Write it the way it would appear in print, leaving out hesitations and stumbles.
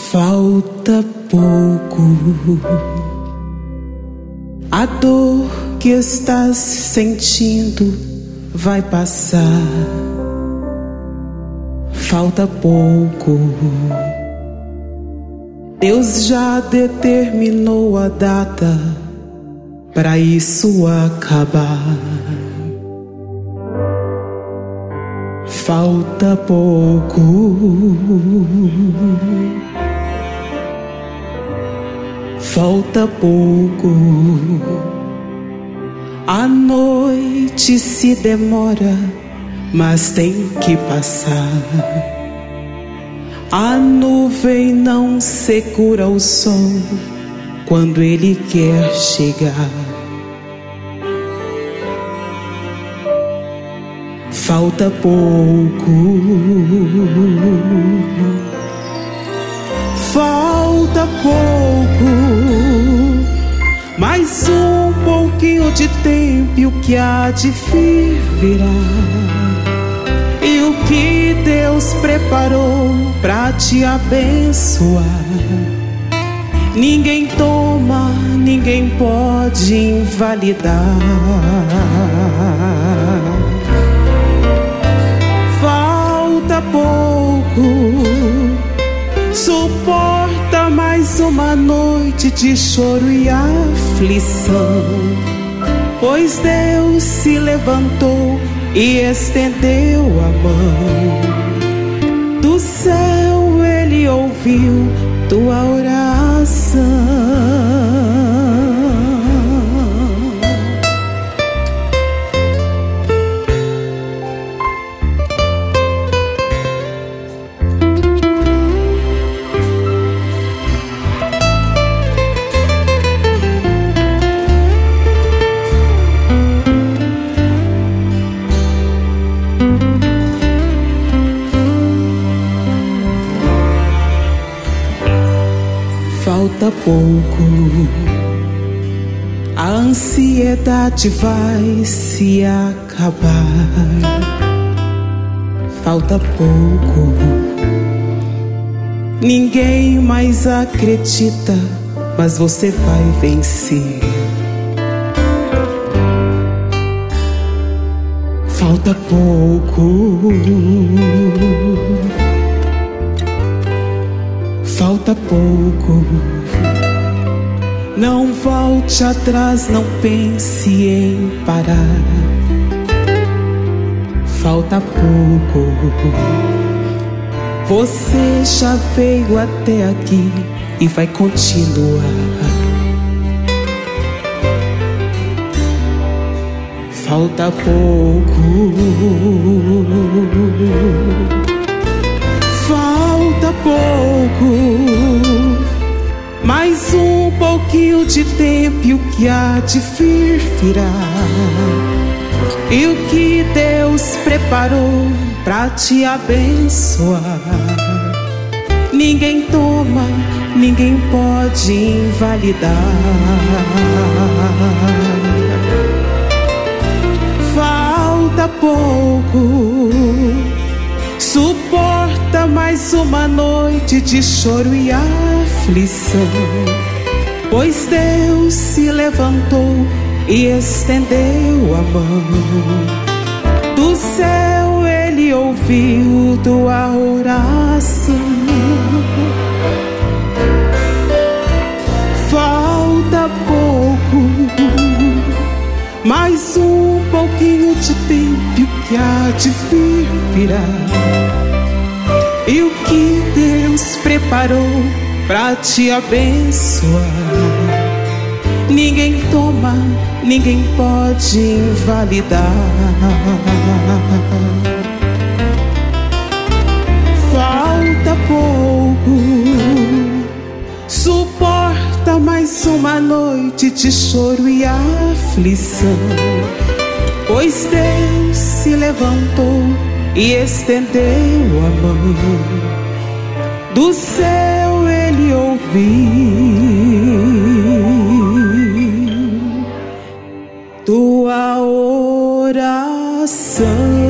Falta pouco. A dor que estás sentindo vai passar. Falta pouco. Deus já determinou a data para isso acabar. Falta pouco. Falta pouco. A noite se demora, mas tem que passar. A nuvem não segura o sol quando ele quer chegar. Falta pouco. Falta pouco. Mais um pouquinho de tempo e o que há de vir virá. E o que Deus preparou pra te abençoar, ninguém toma, ninguém pode invalidar. Falta pouco. Suporta mais uma noite de choro e aflição, pois Deus se levantou e estendeu a mão. Do céu ele ouviu tua oração. Falta pouco. A ansiedade vai se acabar. Falta pouco. Ninguém mais acredita, mas você vai vencer. Falta pouco. Falta pouco. Não volte atrás, não pense em parar. Falta pouco. Você já veio até aqui e vai continuar. Falta pouco. Falta pouco. Mais um pouquinho de tempo e o que há de vir virá. E o que Deus preparou pra te abençoar, ninguém toma, ninguém pode invalidar. Falta pouco. Suporta mais uma noite de choro e aflição, pois Deus se levantou e estendeu a mão. Do céu ele ouviu tua oração. Falta pouco. Mais um pouquinho de tempo e o que há de vir virá. E o que Deus preparou pra te abençoar, ninguém toma, ninguém pode invalidar. Falta pouco. Suporta mais uma noite de choro e aflição, pois Deus se levantou e estendeu a mão. Do céu ele ouviu tua oração.